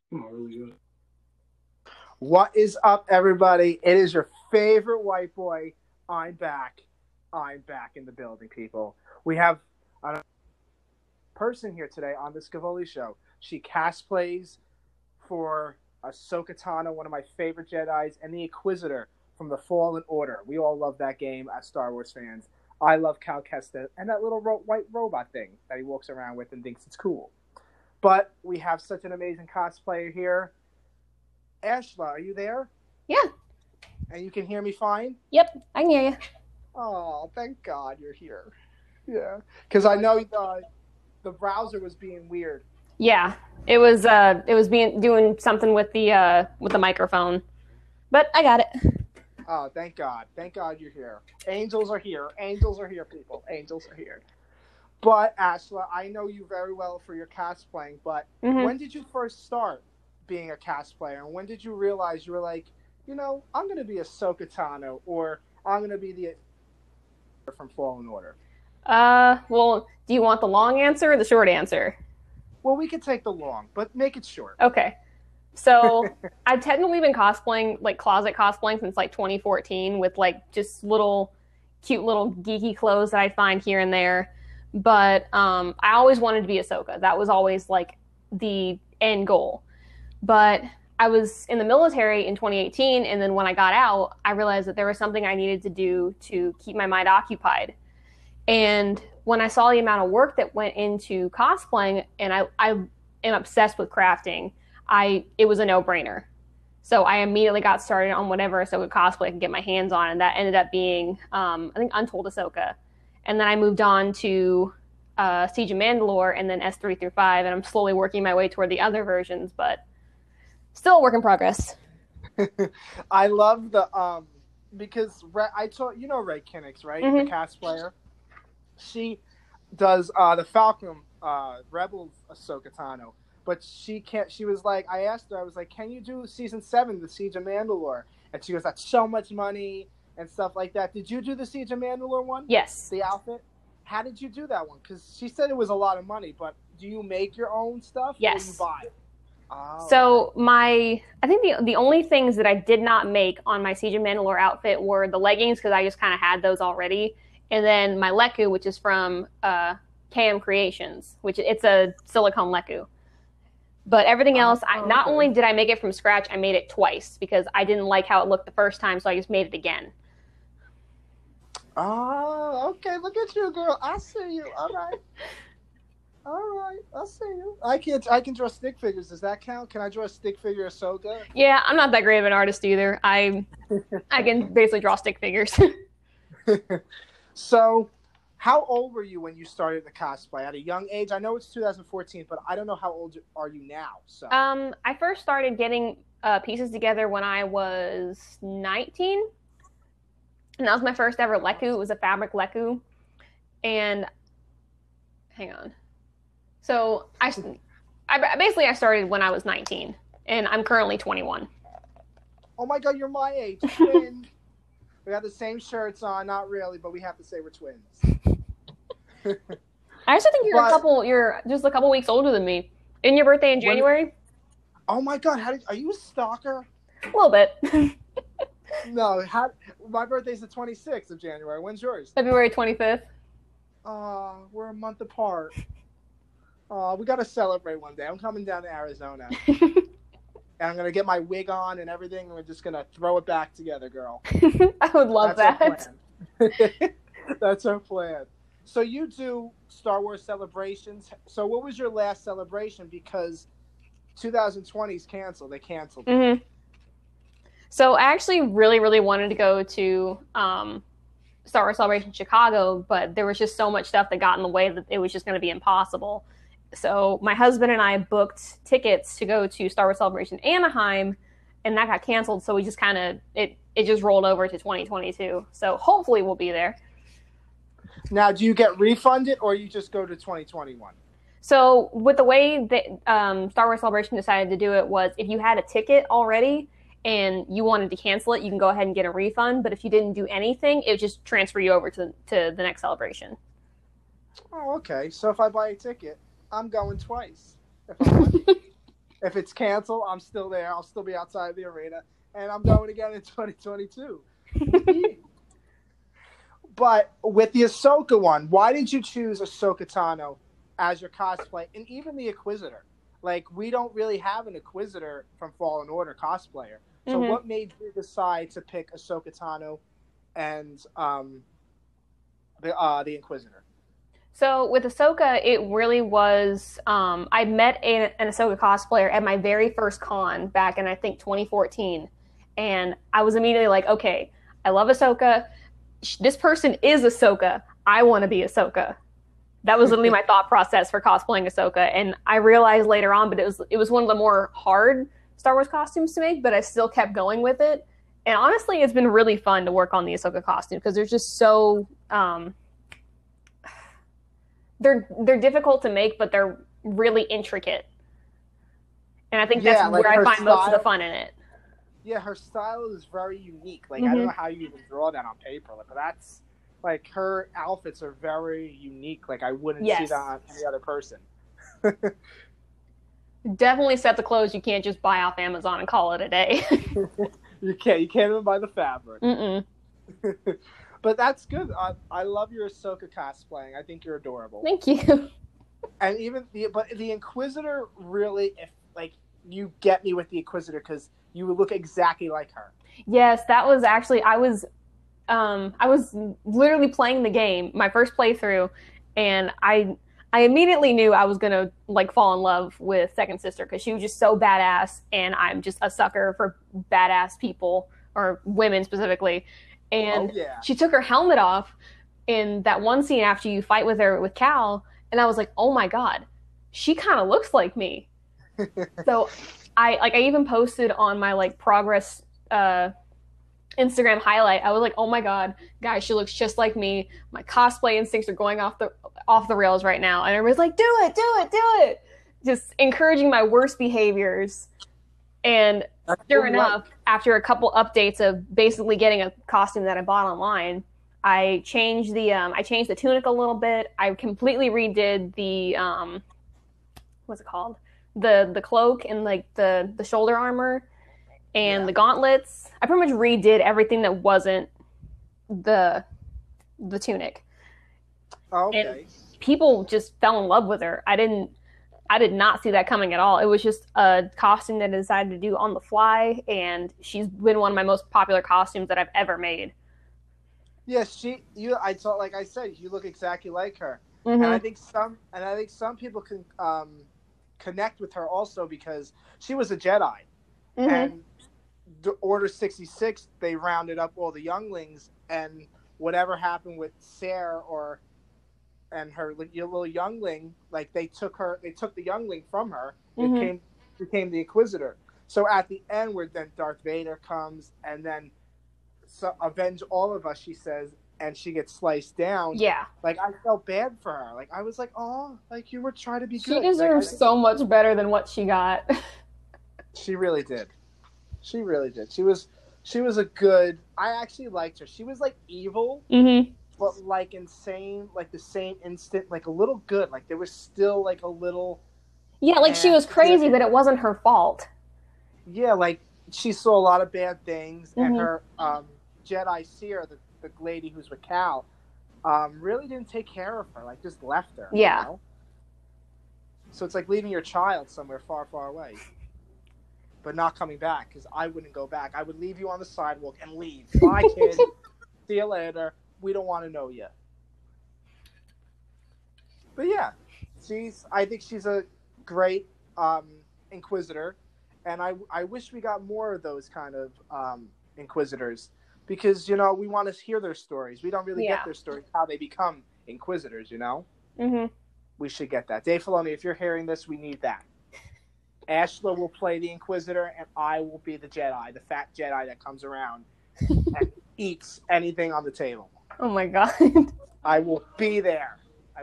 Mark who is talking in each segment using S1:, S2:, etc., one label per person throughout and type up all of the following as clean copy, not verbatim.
S1: Really good.
S2: What is up, everybody? It is your favorite white boy. I'm back. I'm back in the building, people. We have a person here today on the Scavoli Show. She cosplays for Ahsoka Tano, one of my favorite Jedis, and the Inquisitor from the Fallen Order. We all love that game as Star Wars fans. I love Cal Kestis and that little white robot thing that he walks around with and thinks it's cool. But we have such an amazing cosplayer here. Ashla, are you there?
S3: Yeah.
S2: And you can hear me fine?
S3: Yep, I can hear you.
S2: Oh, thank God you're here. Yeah, because I know the browser was being weird.
S3: Yeah, it was doing something with the microphone, but I got it.
S2: Oh, thank God you're here. Angels are here. Angels are here, people. Angels are here. But Ashla, I know you very well for your cosplaying. But when did you first start being a cosplayer, and when did you realize you were like, I'm going to be Ahsoka Tano, or I'm going to be the from Fallen Order?
S3: Well, do you want the long answer or the short answer?
S2: Well, we could take the long, but make it short.
S3: Okay. So I've technically been cosplaying, like closet cosplaying, since like 2014 with like just cute little geeky clothes that I find here and there. But I always wanted to be Ahsoka. That was always like the end goal. But I was in the military in 2018, and then when I got out, I realized that there was something I needed to do to keep my mind occupied. And when I saw the amount of work that went into cosplaying, and I am obsessed with crafting, it was a no-brainer. So I immediately got started on whatever Ahsoka cosplay I could get my hands on, and that ended up being, I think, Untold Ahsoka. And then I moved on to Siege of Mandalore, and then S3 through 5, and I'm slowly working my way toward the other versions, but still a work in progress.
S2: I love the because I told Ray Kinnick, right? The cosplayer. She does the Falcon Rebels Ahsoka Tano, but she can't. She was like, I asked her, I was like, can you do season 7, the Siege of Mandalore? And she goes, that's so much money and stuff like that. Did you do the Siege of Mandalore one?
S3: Yes.
S2: The outfit. How did you do that one? Because she said it was a lot of money, but do you make your own stuff?
S3: Yes.
S2: Or you buy it? Oh.
S3: So I think the only things that I did not make on my Siege of Mandalore outfit were the leggings, because I just kind of had those already, and then my Leku, which is from KM Creations, which it's a silicone Leku. But everything else, not only did I make it from scratch, I made it twice because I didn't like how it looked the first time, so I just made it again.
S2: Oh, okay. Look at you, girl. I see you. All right. All right, I'll see you. I can draw stick figures. Does that count? Can I draw a stick figure Ahsoka?
S3: Yeah, I'm not that great of an artist either. I can basically draw stick figures.
S2: So, how old were you when you started the cosplay? At a young age? I know it's 2014, but I don't know how old are you now. So,
S3: I first started getting pieces together when I was 19, and that was my first ever Leku. It was a fabric Leku, and hang on. So I started when I was 19, and I'm currently 21.
S2: Oh my God, you're my age, twin. We got the same shirts on, not really, but we have to say we're twins.
S3: I actually think you're just a couple weeks older than me. Isn't your birthday in January?
S2: Oh my God, are you a stalker?
S3: A little bit.
S2: No, my birthday's the 26th of January. When's yours?
S3: February 25th.
S2: We're a month apart. We got to celebrate one day. I'm coming down to Arizona. And I'm going to get my wig on and everything, and we're just going to throw it back together, girl.
S3: I would love that.
S2: That's our plan. So you do Star Wars celebrations. So what was your last celebration? Because 2020's canceled. They canceled.
S3: Mm-hmm. So I actually really, really wanted to go to Star Wars Celebration Chicago, but there was just so much stuff that got in the way that it was just going to be impossible. So my husband and I booked tickets to go to Star Wars Celebration Anaheim, and that got canceled. So we just it just rolled over to 2022. So hopefully we'll be there.
S2: Now, do you get refunded, or you just go to 2021?
S3: So with the way that Star Wars Celebration decided to do it was, if you had a ticket already and you wanted to cancel it, you can go ahead and get a refund. But if you didn't do anything, it would just transfer you over to the next celebration. Oh,
S2: okay. So if I buy a ticket, I'm going twice. If it's canceled, I'm still there. I'll still be outside the arena, and I'm going again in 2022. But with the Ahsoka one, why did you choose Ahsoka Tano as your cosplay, and even the Inquisitor? Like, we don't really have an Inquisitor from Fallen Order cosplayer. So what made you decide to pick Ahsoka Tano and the Inquisitor?
S3: So with Ahsoka, it really was. I met an Ahsoka cosplayer at my very first con back in, I think, 2014, and I was immediately like, okay, I love Ahsoka. This person is Ahsoka. I want to be Ahsoka. That was literally my thought process for cosplaying Ahsoka, and I realized later on, but it was one of the more hard Star Wars costumes to make, but I still kept going with it. And honestly, it's been really fun to work on the Ahsoka costume because they're just so. They're difficult to make, but they're really intricate. And I think that's where I find most of the fun in it.
S2: Yeah, her style is very unique. Like, I don't know how you even draw that on paper. But that's, like, her outfits are very unique. Like, I wouldn't see that on any other person.
S3: Definitely set the clothes you can't just buy off Amazon and call it a day.
S2: You can't even buy the fabric. But that's good. I love your Ahsoka cosplaying. I think you're adorable.
S3: Thank you.
S2: And even the Inquisitor really, if like you get me with the Inquisitor because you look exactly like her.
S3: Yes, that was actually I was literally playing the game, my first playthrough, and I immediately knew I was gonna like fall in love with Second Sister because she was just so badass, and I'm just a sucker for badass people or women specifically. And she took her helmet off in that one scene after you fight with her with Cal, and I was like, oh my god, she kind of looks like me. So I even posted on my like progress Instagram highlight. I was like, oh my god, guys, she looks just like me. My cosplay instincts are going off the rails right now. And everybody's like, do it. Just encouraging my worst behaviors. And sure enough, after a couple updates of basically getting a costume that I bought online, I changed the tunic a little bit. I completely redid the what's it called? The cloak and like the shoulder armor and the gauntlets. I pretty much redid everything that wasn't the tunic.
S2: Oh, okay.
S3: And people just fell in love with her. I did not see that coming at all. It was just a costume that I decided to do on the fly, and she's been one of my most popular costumes that I've ever made.
S2: Yeah, I thought, like I said, you look exactly like her. And I think some people can connect with her also because she was a Jedi. And the Order 66, they rounded up all the younglings, and whatever happened with Sarah and her little youngling, like they took the youngling from her and became the Inquisitor. So at the end, where then Darth Vader comes and then avenge all of us, she says, and she gets sliced down.
S3: Yeah,
S2: like I felt bad for her. Like I was like, oh, like you were trying to be good.
S3: She deserves so much better than what she got.
S2: She really did. She really did. She was a good. I actually liked her. She was like evil. But like insane, like the same instant, like a little good. Like there was still like a little.
S3: Yeah, like she was crazy, but it wasn't her fault.
S2: Yeah, like she saw a lot of bad things, and her Jedi seer, the lady who's with Cal, really didn't take care of her. Like just left her.
S3: Yeah.
S2: You know? So it's like leaving your child somewhere far, far away, but not coming back. Because I wouldn't go back. I would leave you on the sidewalk and leave. Bye, kid. See you later. We don't want to know you. But yeah, I think she's a great Inquisitor, and I wish we got more of those kind of Inquisitors because, you know, we want to hear their stories. We don't really get their stories, how they become Inquisitors, you know? We should get that. Dave Filoni, if you're hearing this, we need that. Ashla will play the Inquisitor, and I will be the Jedi, the fat Jedi that comes around and eats anything on the table.
S3: Oh my god.
S2: I will be there.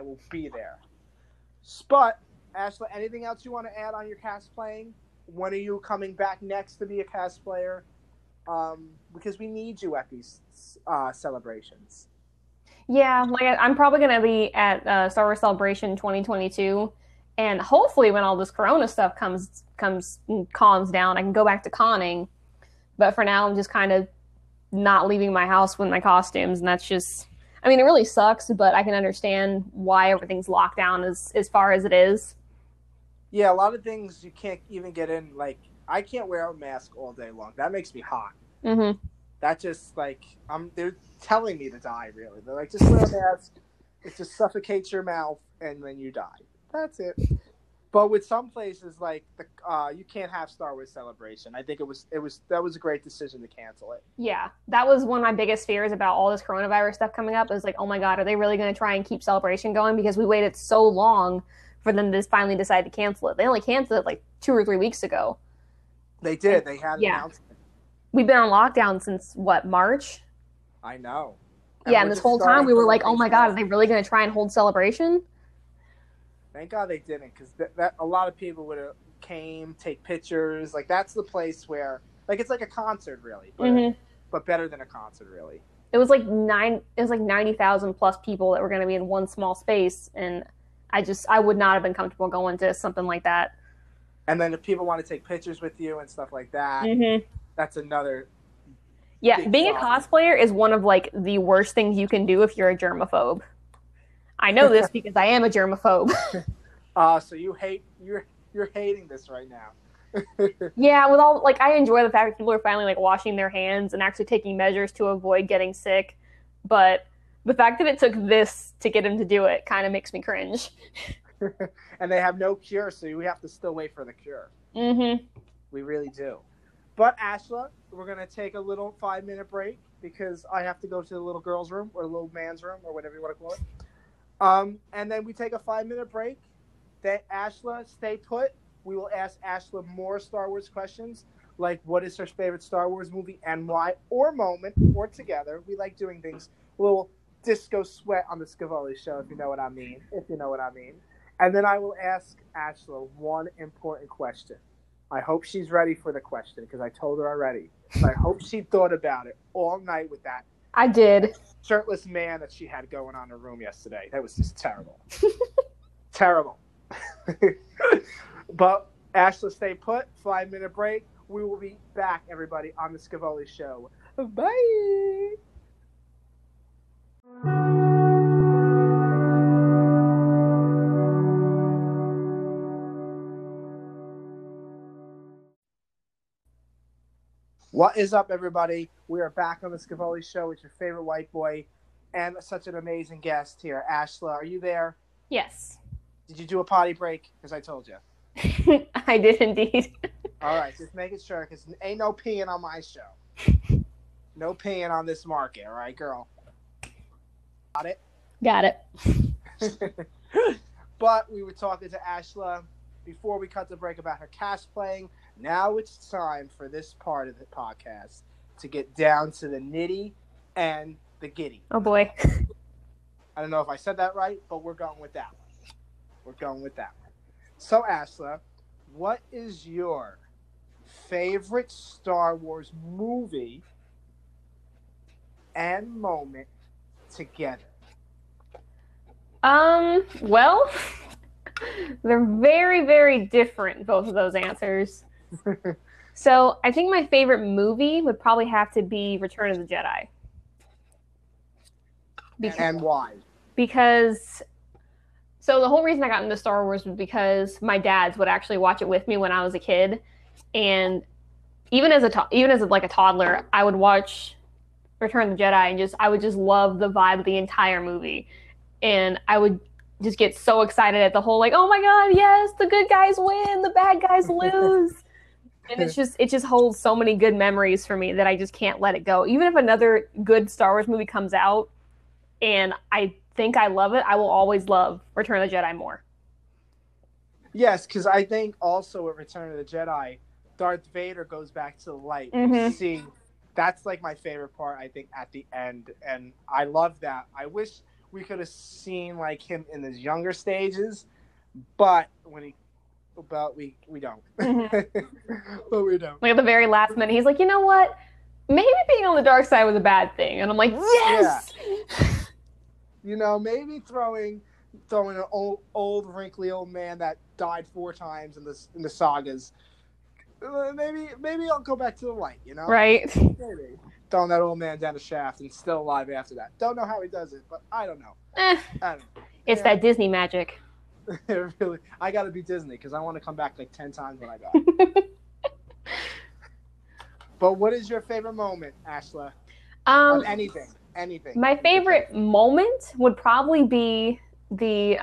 S2: But, Ashla, anything else you want to add on your cosplaying? When are you coming back next to be a cosplayer? Because we need you at these celebrations.
S3: Yeah, like I'm probably going to be at Star Wars Celebration 2022, And hopefully when all this Corona stuff comes calms down, I can go back to conning. But for now, I'm just kind of not leaving my house with my costumes, and that's just, I mean, it really sucks, but I can understand why everything's locked down as far as it is.
S2: Yeah, a lot of things you can't even get in. Like, I can't wear a mask all day long. That makes me hot.
S3: Mm-hmm.
S2: That just, like, they're telling me to die, really. They're like, just wear a mask. It just suffocates your mouth, and then you die. That's it. But with some places, like, you can't have Star Wars Celebration. I think that was a great decision to cancel it.
S3: Yeah, that was one of my biggest fears about all this coronavirus stuff coming up. It was like, oh my God, are they really going to try and keep Celebration going? Because we waited so long for them to finally decide to cancel it. They only canceled it like 2 or 3 weeks ago.
S2: They did. They had an announcement.
S3: We've been on lockdown since, what, March?
S2: I know.
S3: And this whole time we were like, oh my God, are they really going to try and hold Celebration?
S2: Thank God they didn't, because that a lot of people would have came, take pictures. Like, that's the place where, like, it's like a concert, really. But better than a concert, really.
S3: It was like 90,000 plus people that were going to be in one small space, and I would not have been comfortable going to something like that.
S2: And then if people want to take pictures with you and stuff like that, that's another.
S3: Yeah, being a cosplayer is one of like the worst things you can do if you're a germaphobe. I know this because I am a germaphobe.
S2: So you're hating this right now.
S3: Yeah, with all, like, I enjoy the fact that people are finally like washing their hands and actually taking measures to avoid getting sick, but the fact that it took this to get him to do it kind of makes me cringe.
S2: And they have no cure, so we have to still wait for the cure. We really do. But Ashla, we're gonna take a little 5-minute break because I have to go to the little girl's room or the little man's room or whatever you want to call it. And then we take a 5-minute break. Then Ashla, stay put. We will ask Ashla more Star Wars questions, like what is her favorite Star Wars movie and why, or moment, or together. We like doing things a little disco sweat on the Scavoli show, if you know what I mean. And then I will ask Ashla one important question. I hope she's ready for the question because I told her already. I hope she thought about it all night with that.
S3: I did.
S2: Shirtless man that she had going on in her room yesterday. That was just terrible. Terrible. But Ashla, stay put. 5-minute break. We will be back, everybody, on the Scavoli show. Bye. What is up, everybody? We are back on the Scavoli show with your favorite white boy and such an amazing guest here. Ashla, are you there?
S3: Yes.
S2: Did you do a potty break? Because I told you.
S3: I did indeed.
S2: All right, just making sure, because ain't no peeing on my show. No peeing on this market, all right, girl? Got it?
S3: Got it.
S2: But we were talking to Ashla before we cut the break about her cosplaying. Now it's time for this part of the podcast to get down to the nitty and the giddy.
S3: Oh, boy.
S2: I don't know if I said that right, but we're going with that one. So, Ashla, what is your favorite Star Wars movie and moment together?
S3: Well, they're very, very different, both of those answers. So I think my favorite movie would probably have to be Return of the Jedi.
S2: And why?
S3: Because, so the whole reason I got into Star Wars was because my dads would actually watch it with me when I was a kid, and even as like a toddler, I would watch Return of the Jedi and I would just love the vibe of the entire movie, and I would just get so excited at the whole, like, oh my God, yes, the good guys win, the bad guys lose. And it just holds so many good memories for me that I just can't let it go. Even if another good Star Wars movie comes out and I think I love it, I will always love Return of the Jedi more.
S2: Yes, because I think also with Return of the Jedi, Darth Vader goes back to the light. See, that's like my favorite part, I think, at the end. And I love that. I wish we could have seen like him in his younger stages, but we don't. But we don't.
S3: Like at the very last minute, he's like, you know what? Maybe being on the dark side was a bad thing. And I'm like, yes!
S2: Yeah. You know, maybe throwing throwing an old wrinkly old man that died 4 times in the sagas. Maybe I'll go back to the light, you know?
S3: Right.
S2: Maybe. Throwing that old man down the shaft and still alive after that. Don't know how he does it, but I don't know. I don't know.
S3: It's that Disney magic.
S2: Really, I got to be Disney because I want to come back like 10 times when I die. But what is your favorite moment, Ashla? Of anything.
S3: My favorite moment would probably be the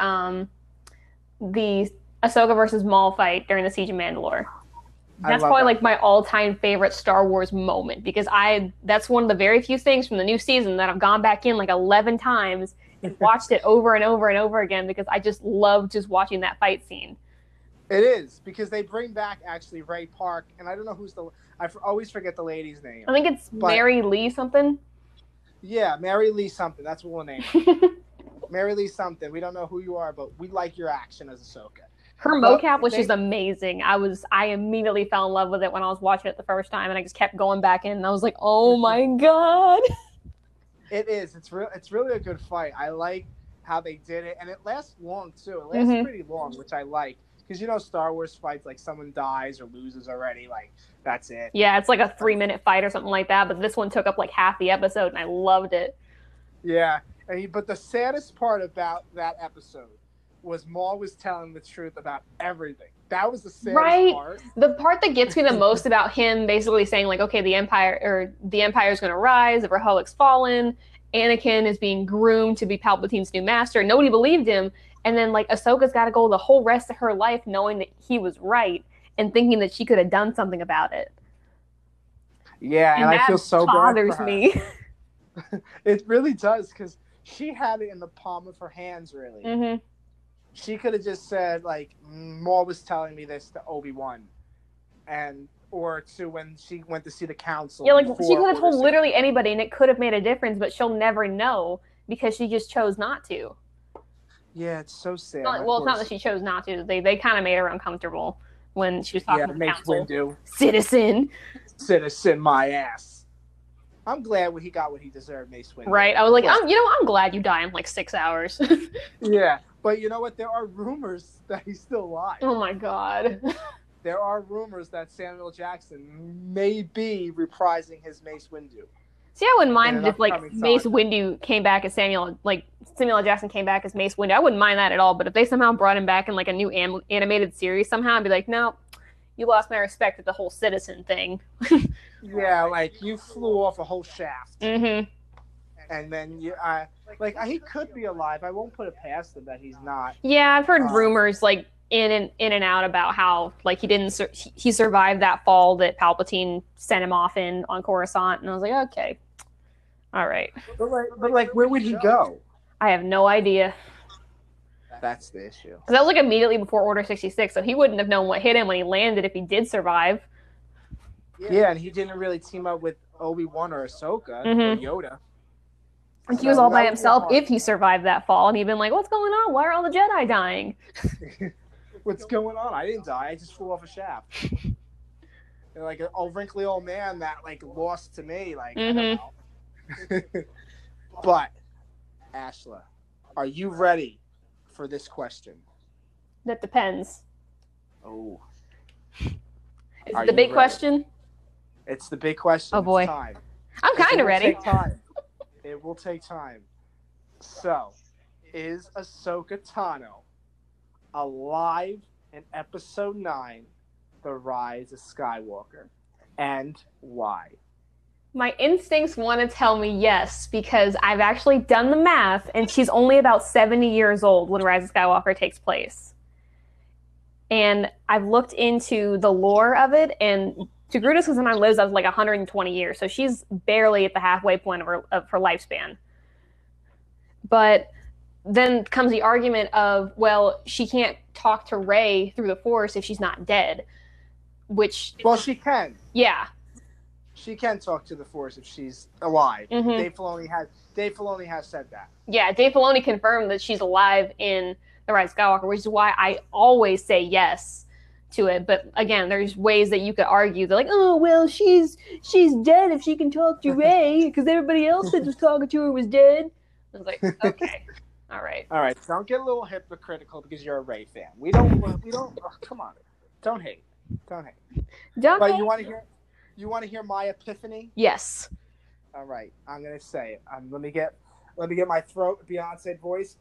S3: Ahsoka versus Maul fight during the Siege of Mandalore. That's probably like my all-time favorite Star Wars moment because that's one of the very few things from the new season that I've gone back in like 11 times and watched it over and over and over again because I just love just watching that fight scene.
S2: It is because they bring back actually Ray Park, and I don't know I always forget the lady's name.
S3: I think it's Mary Lee something.
S2: Yeah, Mary Lee something. That's what we'll name. Mary Lee something. We don't know who you are, but we like your action as Ahsoka.
S3: Her mocap was just amazing. I immediately fell in love with it when I was watching it the first time, and I just kept going back in, and I was like, "Oh my god!"
S2: It is. It's really a good fight. I like how they did it, and it lasts long too. It lasts pretty long, which I like because Star Wars fights like someone dies or loses already, like that's it.
S3: Yeah, it's like a 3-minute fight or something like that. But this one took up like half the episode, and I loved it.
S2: Yeah, but the saddest part about that episode was Maul was telling the truth about everything. That was the saddest part. The
S3: part that gets me the most about him basically saying like, okay, the Empire is going to rise, the Republic's fallen, Anakin is being groomed to be Palpatine's new master. Nobody believed him. And then like Ahsoka's got to go the whole rest of her life knowing that he was right and thinking that she could have done something about it.
S2: Yeah, and I feel so bad for her.
S3: Bothers me.
S2: It really does because she had it in the palm of her hands, really.
S3: Mm-hmm.
S2: She could have just said, like, Maul was telling me this to Obi-Wan. Or to when she went to see the council.
S3: Yeah, like, she could have told literally anybody, and it could have made a difference, but she'll never know because she just chose not to.
S2: Yeah, it's so sad.
S3: Well, it's not that she chose not to. They kind of made her uncomfortable when she was talking to the council.
S2: Windu.
S3: Citizen,
S2: my ass. I'm glad he got what he deserved, Mace Windu.
S3: Right. I was like, I'm glad you die in like 6 hours.
S2: Yeah. But you know what? There are rumors that he's still alive.
S3: Oh, my God.
S2: There are rumors that Samuel Jackson may be reprising his Mace Windu.
S3: See, I wouldn't mind if like Mace Windu came back as Samuel Jackson came back as Mace Windu. I wouldn't mind that at all. But if they somehow brought him back in like a new animated series somehow, I'd be like, no, you lost my respect with the whole citizen thing.
S2: Yeah, like you flew off a whole shaft.
S3: Mm-hmm.
S2: And then he could be alive. I won't put it past him that he's not.
S3: Yeah, I've heard rumors like in and out about how like he survived that fall that Palpatine sent him off on Coruscant, and I was like, okay, all right.
S2: But where would he go?
S3: I have no idea.
S2: That's the issue.
S3: Because that was like immediately before Order 66, so he wouldn't have known what hit him when he landed if he did survive.
S2: Yeah, and he didn't really team up with Obi-Wan or Ahsoka or Yoda.
S3: He was all by himself if he survived that fall, and he'd been like, what's going on? Why are all the Jedi dying?
S2: What's going on? I didn't die. I just flew off a shaft. Like an old wrinkly old man that like lost to me. Like, I don't know. But, Ashla, are you ready for this question?
S3: That depends.
S2: Oh.
S3: Is it the big question?
S2: It's the big question.
S3: Oh, boy.
S2: It's time.
S3: I'm kind of ready.
S2: It will take time. So, is Ahsoka Tano alive in Episode 9, The Rise of Skywalker? And why?
S3: My instincts want to tell me yes, because I've actually done the math, and she's only about 70 years old when Rise of Skywalker takes place. And I've looked into the lore of it, and Togruta sometimes lives up to like 120 years, so she's barely at the halfway point of her lifespan. But then comes the argument of, well, she can't talk to Rey through the Force if she's not dead, which...
S2: Well, she can.
S3: Yeah.
S2: She can talk to the Force if she's alive.
S3: Mm-hmm.
S2: Dave Filoni has said that.
S3: Yeah, Dave Filoni confirmed that she's alive in The Rise of Skywalker, which is why I always say yes to it. But again, there's ways that you could argue. They're like, oh, well, she's dead if she can talk to Rey because everybody else that was talking to her was dead. I was like, okay. All right.
S2: All right. Don't get a little hypocritical because you're a Rey fan. We don't. Oh, come on. Don't hate. Don't hate.
S3: Don't
S2: But
S3: hate.
S2: you want to hear? You want to hear my epiphany?
S3: Yes.
S2: All right. I'm gonna say it. Let me get my throat Beyonce voice.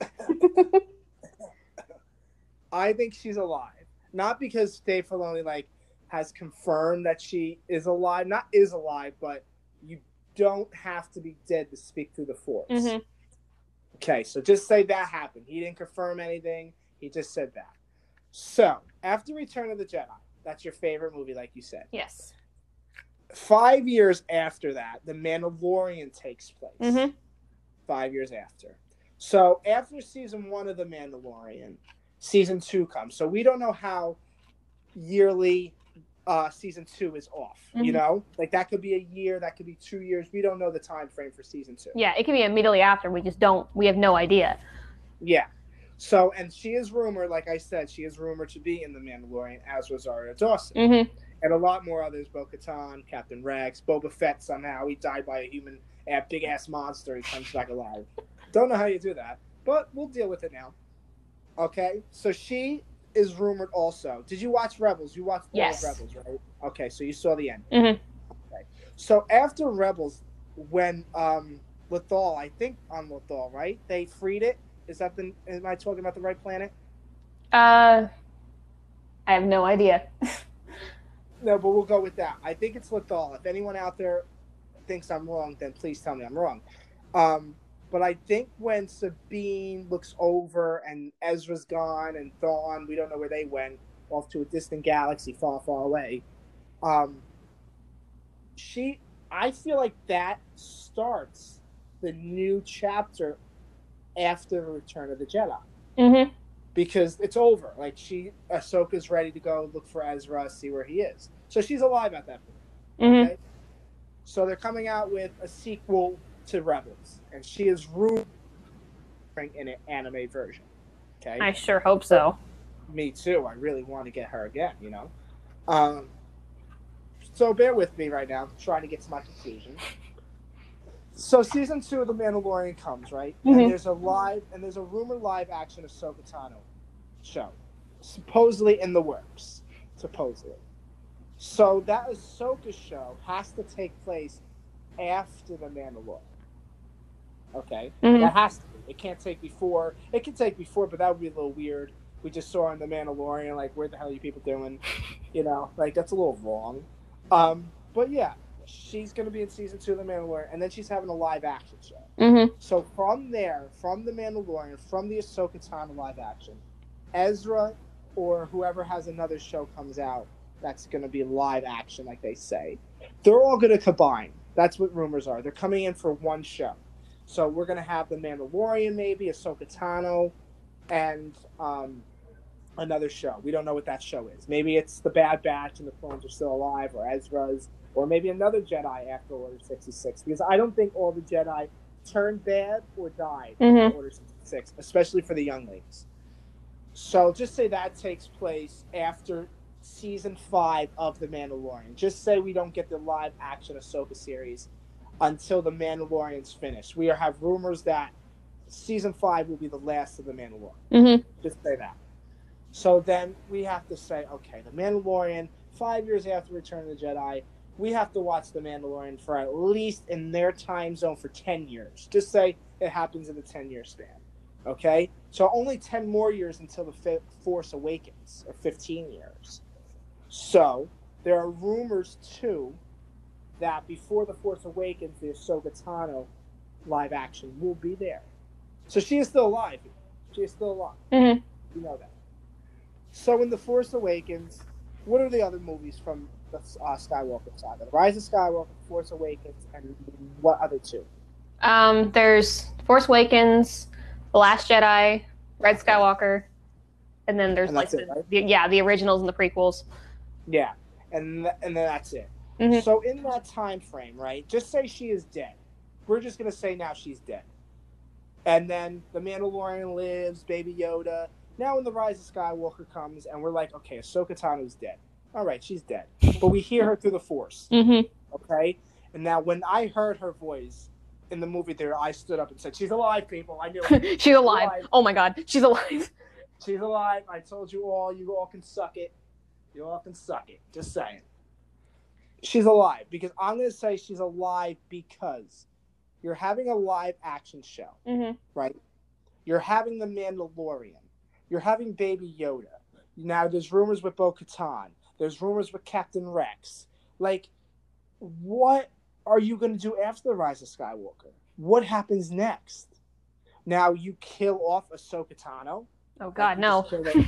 S2: I think she's alive. Not because Dave Filoni has confirmed that she is alive. Not is alive, but you don't have to be dead to speak through the Force.
S3: Mm-hmm.
S2: Okay, so just say that happened. He didn't confirm anything. He just said that. So, after Return of the Jedi, that's your favorite movie, like you said.
S3: Yes.
S2: 5 years after that, The Mandalorian takes place.
S3: Mm-hmm.
S2: 5 years after. So, after season 1 of The Mandalorian, season 2 comes. So, we don't know how yearly season 2 is off.
S3: Mm-hmm.
S2: You know? That could be a year, that could be 2 years. We don't know the time frame for season 2.
S3: Yeah, it could be immediately after. We have no idea.
S2: Yeah. So, and she is rumored, like I said, she is rumored to be in The Mandalorian as Rosario Dawson.
S3: Mm-hmm.
S2: And a lot more others, Bo-Katan, Captain Rex, Boba Fett somehow. He died by a human, a big-ass monster. He comes back alive. Don't know how you do that, but we'll deal with it now. Okay? So she is rumored also. Did you watch Rebels? You watched all of Rebels, right? Okay, so you saw the end.
S3: Mm-hmm.
S2: Okay. So after Rebels, when Lothal, I think on Lothal, right? They freed it. Am I talking about the right planet?
S3: I have no idea.
S2: No, but we'll go with that. I think it's Lothal. If anyone out there thinks I'm wrong, then please tell me I'm wrong. But I think when Sabine looks over and Ezra's gone and Thrawn, we don't know where they went, off to a distant galaxy far, far away. I feel like that starts the new chapter after the Return of the Jedi.
S3: Mm-hmm.
S2: Because it's over. Ahsoka's ready to go look for Ezra, see where he is. So she's alive at that point.
S3: Mm-hmm.
S2: Okay? So they're coming out with a sequel to Rebels. And she is rumored in an anime version. Okay?
S3: I sure hope so.
S2: Me too. I really want to get her again, you know? So bear with me right now. I'm trying to get to my conclusion. So season 2 of The Mandalorian comes, right?
S3: Mm-hmm.
S2: And there's a rumored live action Ahsoka Tano show, supposedly in the works, supposedly. So that Ahsoka show has to take place after The Mandalorian. Okay,
S3: Mm-hmm.
S2: That has to be. It can't take before. It can take before, but that would be a little weird. We just saw in The Mandalorian, where the hell are you people doing? You know, that's a little wrong. But yeah. She's going to be in season 2 of The Mandalorian, and then she's having a live action show.
S3: Mm-hmm.
S2: So from there, from The Mandalorian, from the Ahsoka Tano live action, Ezra or whoever has another show comes out that's going to be live action, like they say, they're all going to combine. That's what rumors are. They're coming in for one show. So we're going to have The Mandalorian, maybe, Ahsoka Tano, and another show. We don't know what that show is. Maybe it's The Bad Batch and the clones are still alive, or Ezra's. Or maybe another Jedi after Order 66. Because I don't think all the Jedi turned bad or died in Order 66, especially for the younglings. So just say that takes place after season 5 of The Mandalorian. Just say we don't get the live action Ahsoka series until The Mandalorian's finished. We have rumors that season 5 will be the last of The Mandalorian.
S3: Mm-hmm.
S2: Just say that. So then we have to say, okay, The Mandalorian, 5 years after Return of the Jedi, we have to watch The Mandalorian for at least in their time zone for 10 years. Just say it happens in a 10-year span. Okay? So only 10 more years until The Force Awakens, or 15 years. So there are rumors, too, that before The Force Awakens, the Ahsoka Tano live action will be there. So she is still alive. She is still alive.
S3: Mm-hmm.
S2: You know that. So in The Force Awakens, what are the other movies from the Skywalker saga? The Rise of Skywalker, Force Awakens, and what other two?
S3: There's Force Awakens, The Last Jedi, Red Skywalker, and then there's the originals and the prequels.
S2: Yeah, and then that's it.
S3: Mm-hmm.
S2: So in that time frame, right? Just say she is dead. We're just gonna say now she's dead, and then the Mandalorian lives, Baby Yoda. Now when the Rise of Skywalker comes, and we're like, okay, Ahsoka Tano's dead. All right, she's dead. But we hear her through the Force.
S3: Mm-hmm.
S2: Okay? And now when I heard her voice in the movie theater, I stood up and said, "She's alive, people! I knew it.
S3: She's alive. Oh my God, she's alive.
S2: She's alive. I told you all. You all can suck it. You all can suck it. Just saying. She's alive because I'm going to say she's alive because you're having a live action show, right? You're having The Mandalorian. You're having Baby Yoda. Now there's rumors with Bo-Katan. There's rumors with Captain Rex. Like, what are you going to do after The Rise of Skywalker? What happens next? Now you kill off Ahsoka Tano.
S3: Oh God, no.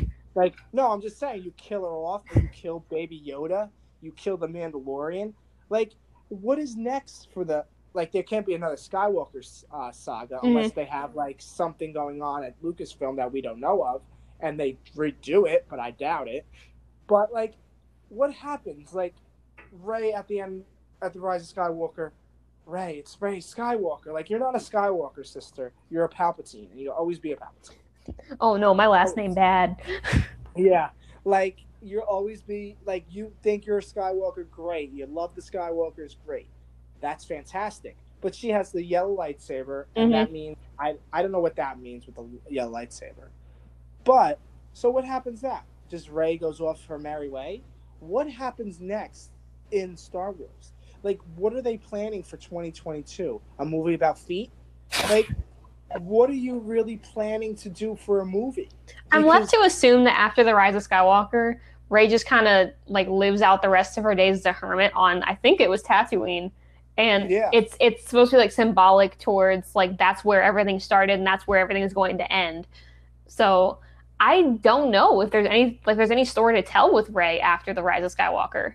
S2: No, I'm just saying you kill her off, or you kill Baby Yoda, you kill the Mandalorian. Like, what is next for the? Like, there can't be another Skywalker saga unless they have like something going on at Lucasfilm that we don't know of, and they redo it, but I doubt it. But like, what happens? Like, Rey at the end at the Rise of Skywalker. Rey, it's Rey Skywalker. Like, you're not a Skywalker, sister. You're a Palpatine, and you'll always be a Palpatine.
S3: Oh no, my last name bad.
S2: Yeah, like you'll always be like you think you're a Skywalker, great. You love the Skywalkers, great. That's fantastic. But she has the yellow lightsaber, and that means I don't know what that means with the yellow lightsaber. But so what happens now? Just Rey goes off her merry way. What happens next in Star Wars? Like, what are they planning for 2022? A movie about feet? Like. What are you really planning to do for a movie?
S3: I'm left to assume that after The Rise of Skywalker, Rey just kind of like lives out the rest of her days as a hermit on, I think it was Tatooine. And it's supposed to be like symbolic towards like that's where everything started and that's where everything is going to end. So I don't know if there's any story to tell with Rey after The Rise of Skywalker.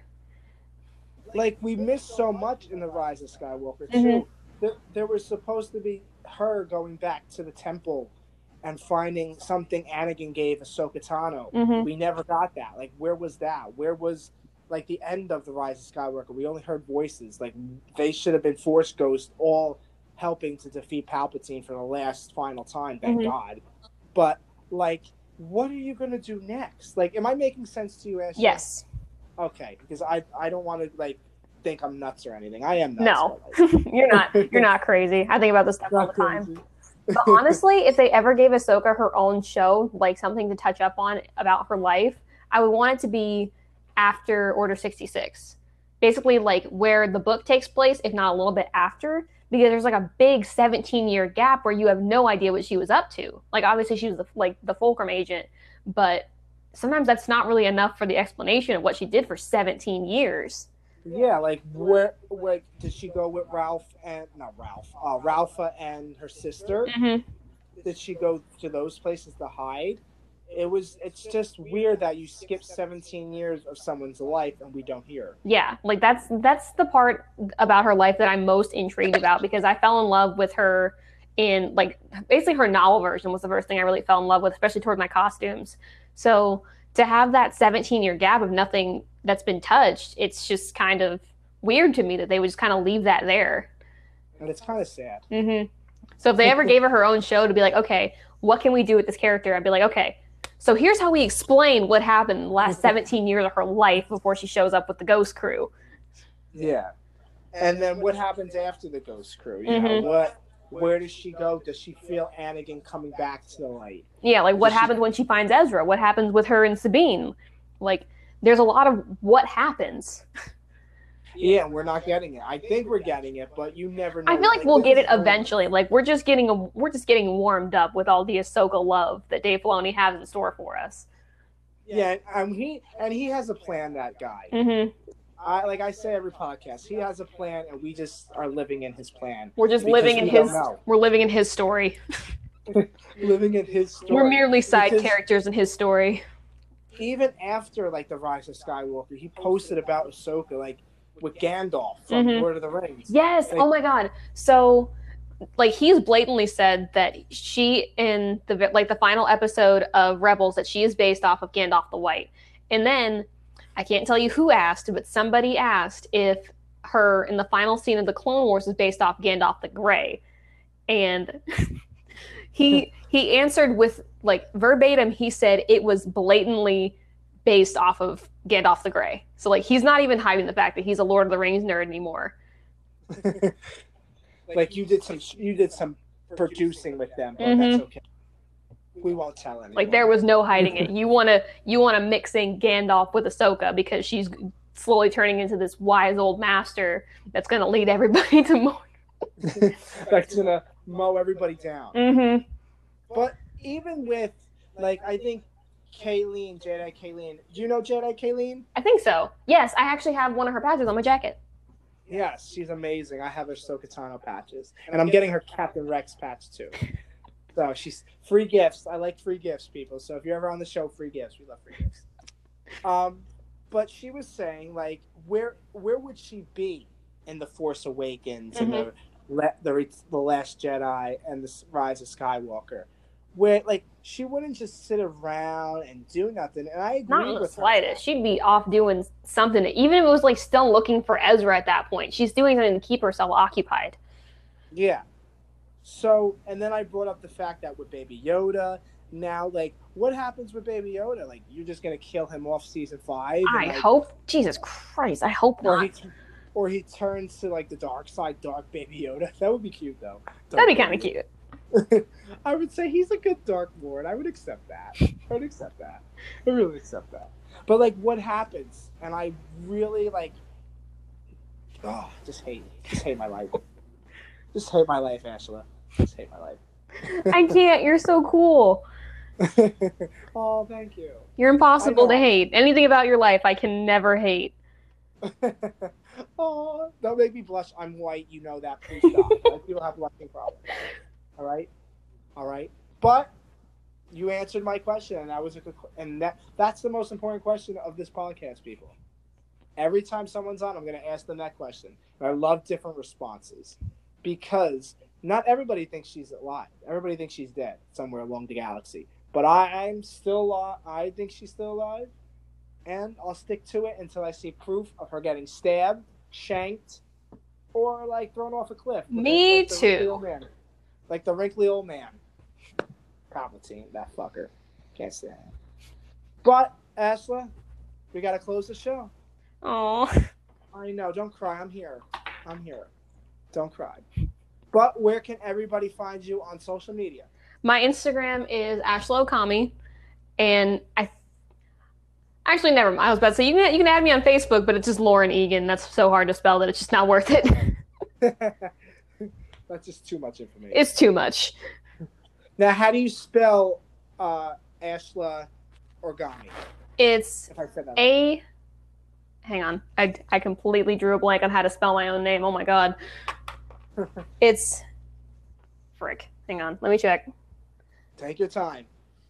S2: Like, we missed so much in The Rise of Skywalker too. There was supposed to be her going back to the temple and finding something Anakin gave Ahsoka Tano. We never got that. Like, where was that? Where was like the end of The Rise of Skywalker? We only heard voices. Like, they should have been Force Ghosts all helping to defeat Palpatine for the last final time, thank God. But like, what are you gonna do next? Like, am I making sense to you, Ashley?
S3: Yes.
S2: Okay, because I don't want to like think I'm nuts or anything. I am nuts.
S3: No, you're not. You're not crazy. I think about this stuff all the time. But honestly, if they ever gave Ahsoka her own show, like something to touch up on about her life, I would want it to be after Order 66. Basically, like where the book takes place, if not a little bit after, because there's like a big 17-year gap where you have no idea what she was up to. Like, obviously, she was the Fulcrum agent, but sometimes that's not really enough for the explanation of what she did for 17 years.
S2: Yeah, like where did she go with Ralpha and her sister? Did she go to those places to hide? It's just weird that you skip 17 years of someone's life and we don't hear.
S3: Yeah, like that's the part about her life that I'm most intrigued about, because I fell in love with her in like basically her novel version was the first thing I really fell in love with, especially toward my costumes. So to have that 17-year gap of nothing that's been touched, it's just kind of weird to me that they would just kind of leave that there.
S2: And it's kind of sad.
S3: So if they ever gave her own show to be like, okay, what can we do with this character? I'd be like, okay, so here's how we explain what happened in the last 17 years of her life before she shows up with the Ghost Crew.
S2: Yeah. And then what happens after the Ghost Crew? You know, where does she go? Does she feel Anakin coming back to the light?
S3: Yeah, like what happens when she finds Ezra? What happens with her and Sabine? Like, there's a lot of what happens.
S2: Yeah, we're not getting it. I think we're getting it, but you never know.
S3: I feel like we'll get it eventually. Like, we're just getting warmed up with all the Ahsoka love that Dave Filoni has in store for us.
S2: Yeah, he has a plan, that guy. Like I say every podcast, he has a plan, and we just are living in his plan.
S3: We're just living in his. We're living in his story.
S2: Living in his story.
S3: We're merely side characters in his story.
S2: Even after like the Rise of Skywalker, he posted about Ahsoka like with Gandalf from Lord of the Rings.
S3: Yes. Like, oh my God. So, like, he's blatantly said that she in the final episode of Rebels that she is based off of Gandalf the White, and then. I can't tell you who asked, but somebody asked if her in the final scene of the Clone Wars is based off Gandalf the Grey. And he answered with like verbatim, he said it was blatantly based off of Gandalf the Grey. So like he's not even hiding the fact that he's a Lord of the Rings nerd anymore.
S2: like you did some producing with them, but that's okay. We won't tell anyone.
S3: Like there was no hiding it. You wanna mix in Gandalf with Ahsoka because she's slowly turning into this wise old master that's gonna lead everybody to more.
S2: That's gonna mow everybody down. But even with, like, I think Jedi Kayleen. Do you know Jedi Kayleen?
S3: I think so. Yes, I actually have one of her patches on my jacket.
S2: Yes, she's amazing. I have her Ahsoka Tano patches, and I'm getting her Captain Rex patch too. So she's free gifts. I like free gifts, people. So if you're ever on the show, free gifts. We love free gifts. But she was saying, like, where would she be in the Force Awakens and the Last Jedi and the Rise of Skywalker? Where, like, she wouldn't just sit around and do nothing. And I agree
S3: Not in the
S2: with
S3: slightest. She'd be off doing something. Even if it was, like, still looking for Ezra at that point. She's doing something to keep herself occupied.
S2: Yeah. So, and then I brought up the fact that with Baby Yoda, now, like, what happens with Baby Yoda? Like, you're just going to kill him off season 5?
S3: I hope. Jesus Christ, I hope not.
S2: Or he turns to, like, the dark side, Dark Baby Yoda. That would be cute, though.
S3: That'd be kind of cute.
S2: I would say he's a good Dark Lord. I would accept that. I would accept that. I really accept that. But, like, what happens? And I really, like, just hate my life. Just hate my life, Ashla. Just hate my life.
S3: I can't. You're so cool.
S2: Oh, thank you.
S3: You're impossible to hate. Anything about your life, I can never hate.
S2: Oh, don't make me blush. I'm white. You know that. Please stop. People have blushing problems. All right. But you answered my question, and that was that's the most important question of this podcast, people. Every time someone's on, I'm going to ask them that question. And I love different responses because not everybody thinks she's alive. Everybody thinks she's dead somewhere along the galaxy. But I'm still alive. I think she's still alive. And I'll stick to it until I see proof of her getting stabbed, shanked, or, like, thrown off a cliff.
S3: Me too.
S2: Like the wrinkly old man. Palpatine, that fucker. Can't stand it. But, Ashla, we got to close the show.
S3: Oh.
S2: I know. Don't cry. I'm here. Don't cry. But where can everybody find you on social media? My
S3: Instagram is Ashla Okami, and actually never mind. I was about to say you can add me on Facebook, but it's just Lauren Egan. That's so hard to spell that it's just not worth it.
S2: That's just too much information.
S3: It's too much.
S2: Now, how do you spell Ashla Origami?
S3: It's A. Hang on, I completely drew a blank on how to spell my own name. Oh my god. It's frick. Hang on, let me check.
S2: Take your time.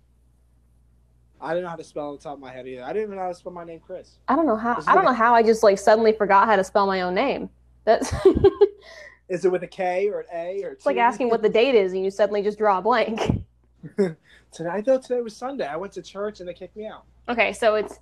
S2: I don't know how to spell on the top of my head either. I didn't even know how to spell my name, Chris.
S3: I don't know how. I just like suddenly forgot how to spell my own name. That's.
S2: Is it with a K or an A or?
S3: It's like asking what the date is, and you suddenly just draw a blank.
S2: I thought today was Sunday. I went to church and they kicked me out.
S3: Okay, so it's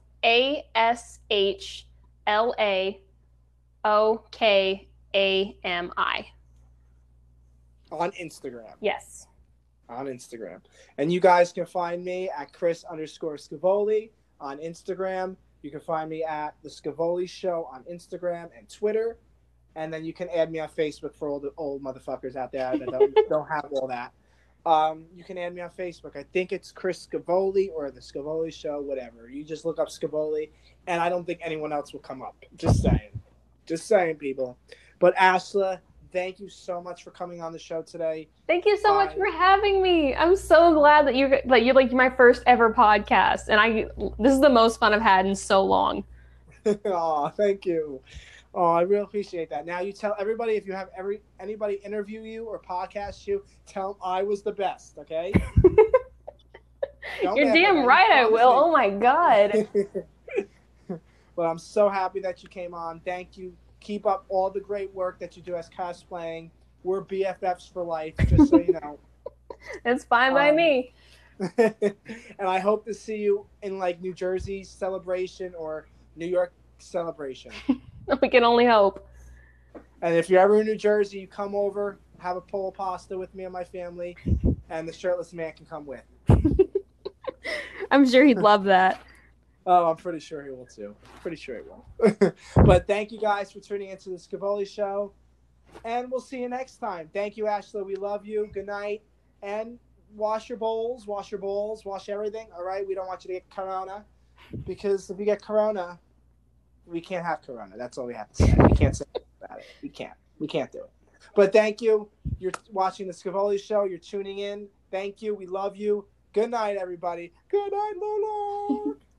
S3: ASHLAOKAMI.
S2: On Instagram.
S3: Yes.
S2: On Instagram. And you guys can find me at Chris_Scavoli on Instagram. You can find me at The Scavoli Show on Instagram and Twitter. And then you can add me on Facebook for all the old motherfuckers out there that don't have all that. You can add me on Facebook. I think it's Chris Scavoli or The Scavoli Show, whatever. You just look up Scavoli, and I don't think anyone else will come up. Just saying. Just saying, people. But Ashla, thank you so much for coming on the show today.
S3: Thank you so much for having me. I'm so glad that you're like my first ever podcast, and this is the most fun I've had in so long.
S2: Oh, thank you. Oh, I really appreciate that. Now you tell everybody, if you have anybody interview you or podcast you, tell them I was the best, okay?
S3: You're damn right I will. Oh my god.
S2: Well, I'm so happy that you came on. Thank you. Keep up all the great work that you do as cosplaying. We're BFFs for life, just so you know.
S3: It's fine by me.
S2: And I hope to see you in like New Jersey celebration or New York celebration.
S3: We can only hope.
S2: And if you're ever in New Jersey, you come over, have a polo pasta with me and my family, and the shirtless man can come with.
S3: I'm sure he'd love that.
S2: Oh, I'm pretty sure he will too. Pretty sure he will. But thank you guys for tuning into the Scavoli Show. And we'll see you next time. Thank you, Ashley. We love you. Good night. And wash your bowls, wash everything. All right? We don't want you to get corona, because if you get corona, we can't have corona. That's all we have to say. We can't say about it. We can't do it. But thank you. You're watching the Scavoli Show. You're tuning in. Thank you. We love you. Good night, everybody. Good night, Lola.